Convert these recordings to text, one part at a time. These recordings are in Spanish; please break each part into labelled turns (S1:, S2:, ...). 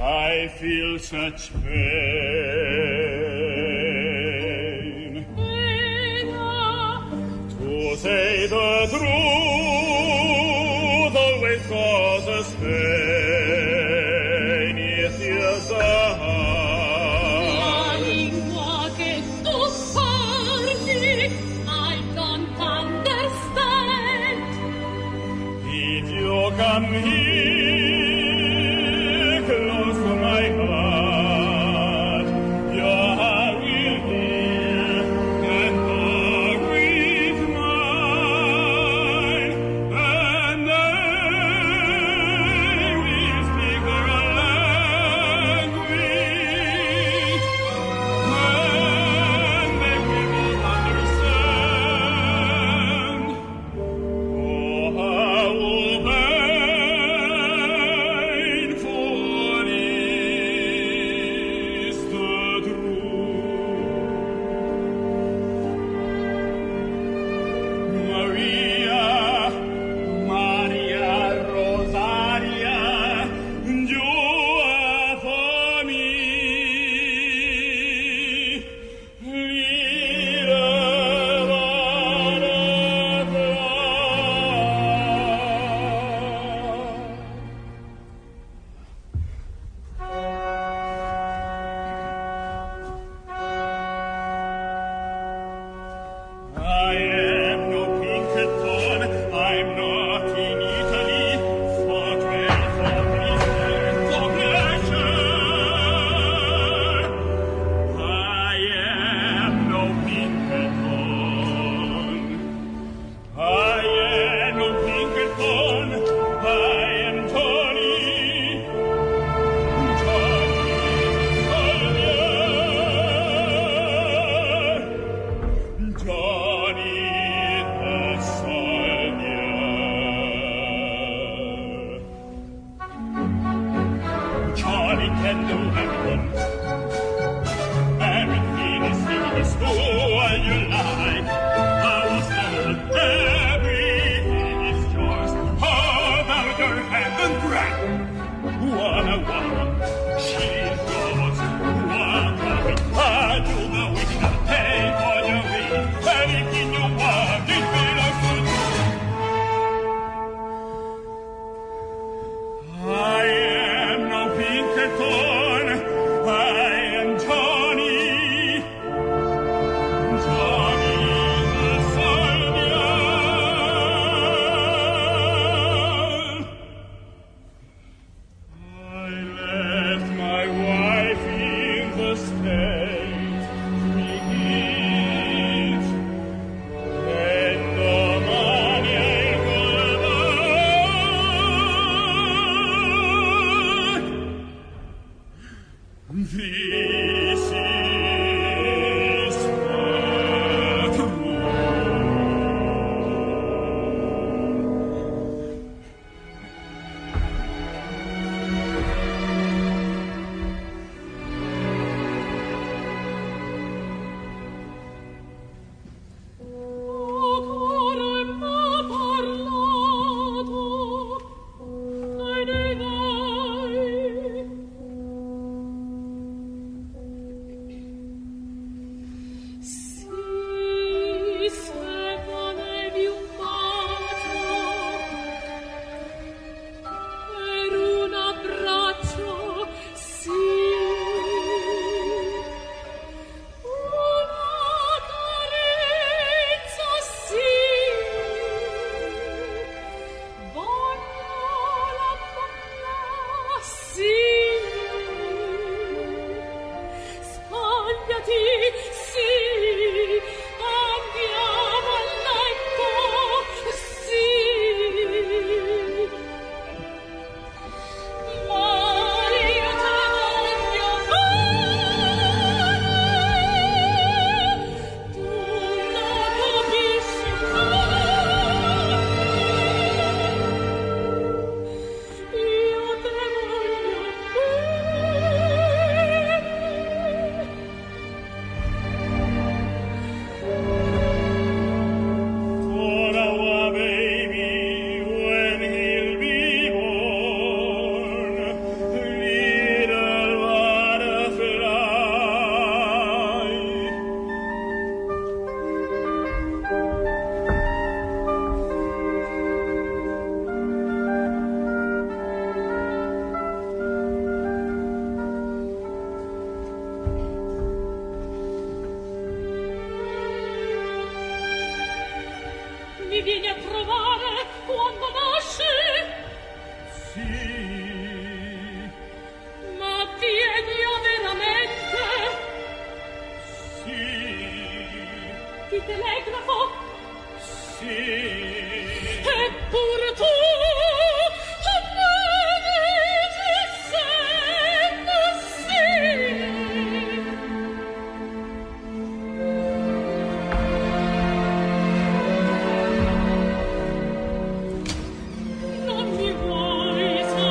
S1: I feel such pain. To say the truth always causes pain. It is a
S2: La lingua che tu parli, I don't understand.
S1: If you come here close to my heart, your heart will hear and heart with mine, and they will speak our language, and they will both understand. Oh, how painful is the truth. Maria, Maria Rosaria, giua for me, lira barata. I am no Pinkerton, I'm not in Italy, for trade, for pleasure, for pleasure. I am no Pinkerton, I am no Pinkerton, I am Johnny, Johnny the Soldier. Johnny can do everything. Everything is all you like. I was told everything is yours. Hold out your hand and grab. What a woman she goes. What a wit. I do the wit. Take all your wit. Anything you want, it belongs to you. I am no Pinkerton. I
S2: telegrafo.
S1: Sì.
S2: Eppure tu a me dici sempre sì. Non mi vuoi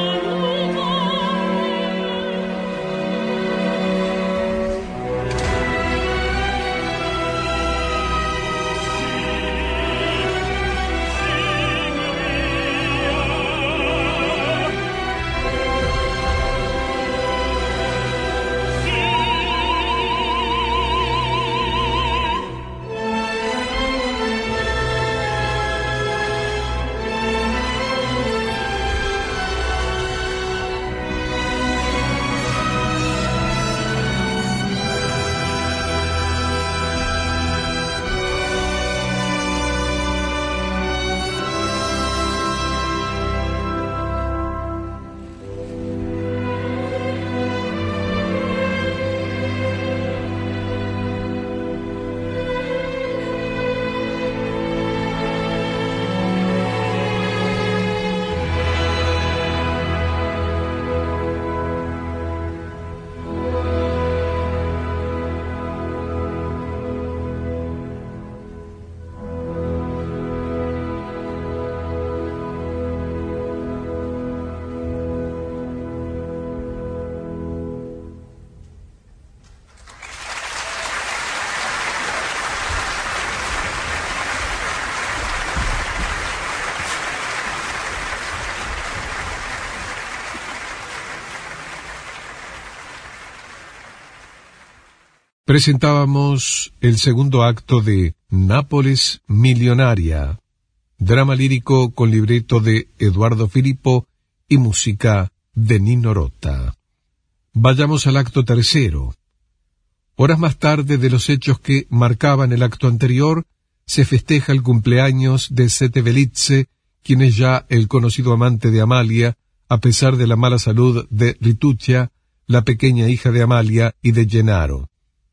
S3: Presentábamos el segundo acto de Nápoles Millonaria, drama lírico con libreto de Eduardo Filippo y música de Nino Rota. Vayamos al acto tercero. Horas más tarde de los hechos que marcaban el acto anterior, se festeja el cumpleaños de Settevelice, quien es ya el conocido amante de Amalia, a pesar de la mala salud de Rituccia, la pequeña hija de Amalia y de Gennaro.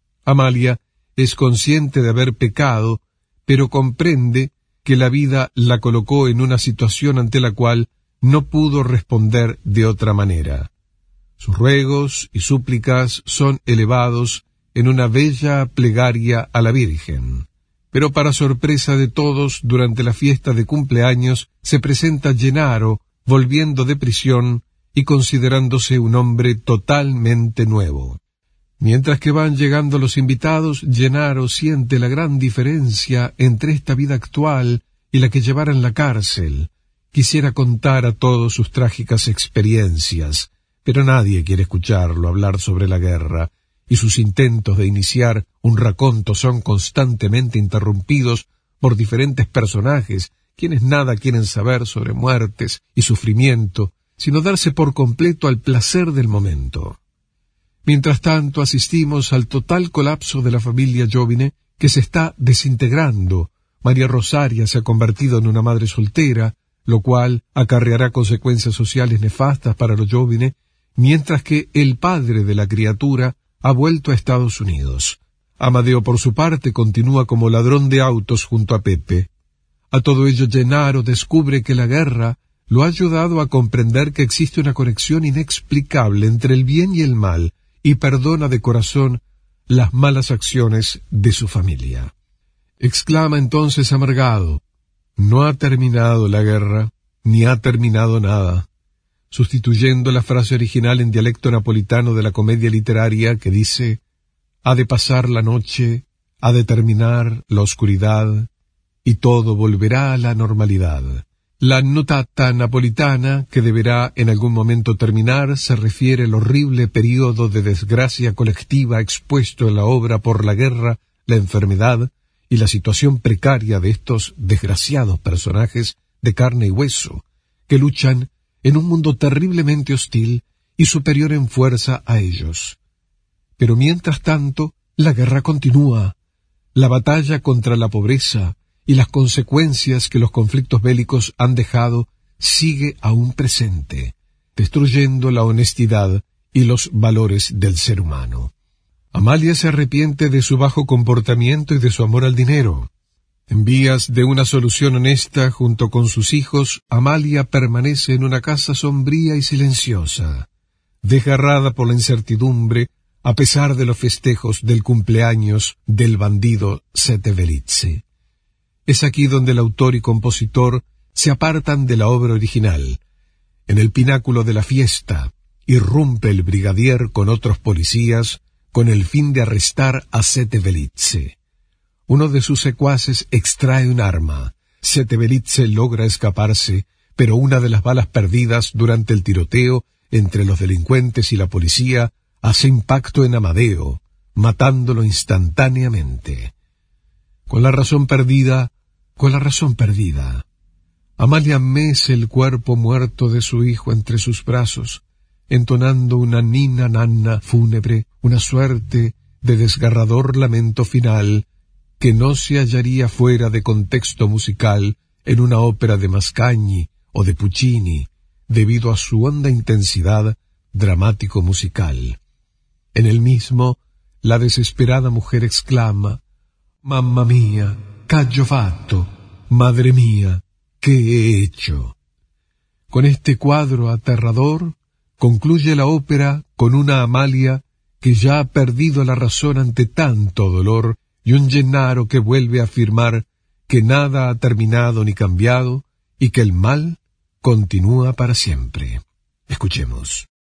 S3: Amalia es consciente de haber pecado, pero comprende que la vida la colocó en una situación ante la cual no pudo responder de otra manera. Sus ruegos y súplicas son elevados en una bella plegaria a la Virgen. Pero para sorpresa de todos, durante la fiesta de cumpleaños, se presenta Gennaro, volviendo de prisión y considerándose un hombre totalmente nuevo. Mientras que van llegando los invitados, Gennaro siente la gran diferencia entre esta vida actual y la que llevara en la cárcel. Quisiera contar a todos sus trágicas experiencias, pero nadie quiere escucharlo hablar sobre la guerra, y sus intentos de iniciar un raconto son constantemente interrumpidos por diferentes personajes, quienes nada quieren saber sobre muertes y sufrimiento, sino darse por completo al placer del momento. Mientras tanto, asistimos al total colapso de la familia Giovine, que se está desintegrando. María Rosaria se ha convertido en una madre soltera, lo cual acarreará consecuencias sociales nefastas para los Giovine, mientras que el padre de la criatura ha vuelto a Estados Unidos. Amadeo, por su parte, continúa como ladrón de autos junto a Pepe. A todo ello, Gennaro descubre que la guerra lo ha ayudado a comprender que existe una conexión inexplicable entre el bien y el mal, y perdona de corazón las malas acciones de su familia. Exclama entonces amargado: «No ha terminado la guerra, ni ha terminado nada», sustituyendo la frase original en dialecto napolitano de la comedia literaria que dice: «Ha de pasar la noche, ha de terminar la oscuridad, y todo volverá a la normalidad». La notata napolitana, que deberá en algún momento terminar, se refiere al horrible período de desgracia colectiva expuesto en la obra por la guerra, la enfermedad y la situación precaria de estos desgraciados personajes de carne y hueso, que luchan en un mundo terriblemente hostil y superior en fuerza a ellos. Pero mientras tanto, la guerra continúa. La batalla contra la pobreza y las consecuencias que los conflictos bélicos han dejado sigue aún presente, destruyendo la honestidad y los valores del ser humano. Amalia se arrepiente de su bajo comportamiento y de su amor al dinero. En vías de una solución honesta, junto con sus hijos, Amalia permanece en una casa sombría y silenciosa, desgarrada por la incertidumbre, a pesar de los festejos del cumpleaños del bandido Setevelitze. Es aquí donde el autor y compositor se apartan de la obra original. En el pináculo de la fiesta, irrumpe el brigadier con otros policías con el fin de arrestar a Setevelitze. Uno de sus secuaces extrae un arma. Setevelitze logra escaparse, pero una de las balas perdidas durante el tiroteo entre los delincuentes y la policía hace impacto en Amadeo, matándolo instantáneamente. Con la razón perdida, Amalia mece el cuerpo muerto de su hijo entre sus brazos, entonando una nina nanna fúnebre, una suerte de desgarrador lamento final que no se hallaría fuera de contexto musical en una ópera de Mascagni o de Puccini, debido a su honda intensidad dramático-musical. En el mismo, la desesperada mujer exclama: «Mamma mia, c'ho fatto, madre mía, ¿qué he hecho?». Con este cuadro aterrador, concluye la ópera con una Amalia que ya ha perdido la razón ante tanto dolor y un Gennaro que vuelve a afirmar que nada ha terminado ni cambiado y que el mal continúa para siempre. Escuchemos.